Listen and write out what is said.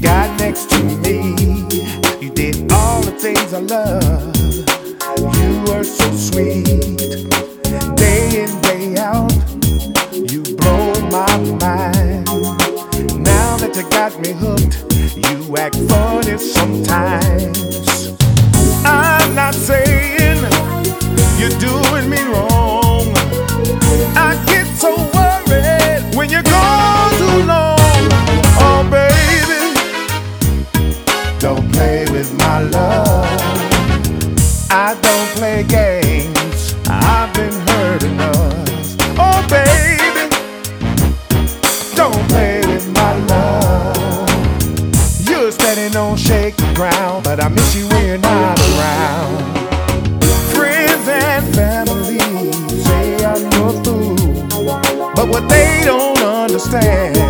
got next to me. You did all the things I love. You were so sweet. Day in, day out, you blow my mind. Now that you got me hooked, you act funny sometimes. I'm not saying you're doing me wrong. I get so worried when you're gone too long. Oh baby, don't play with my love. I don't play games, I've been hurt enough. Oh baby, don't play with my love. You're standing on shaky ground, but I miss you when you're not around. Friends and family say I'm your fool, but what they don't understand